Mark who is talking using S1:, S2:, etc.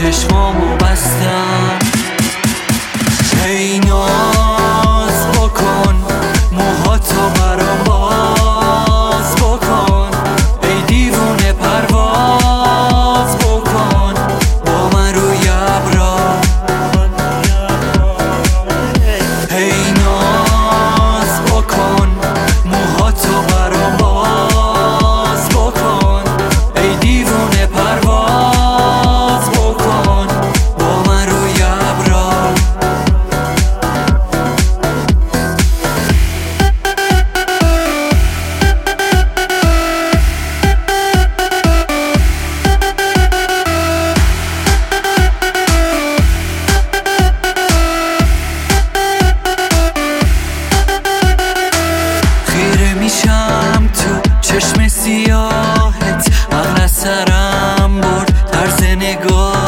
S1: چشمامو بستم. ای ناز بکن موهاتو برام باز بکن، ای دیوونه پرواز بکن با من روی ابرا. ای ناز بکن موهاتو برام باز بکن، ای دیوونه پرواز بکن با من روی ابرا. خیره میشم تو چشم سیاهت، عقل از سرم برد طرز نگاه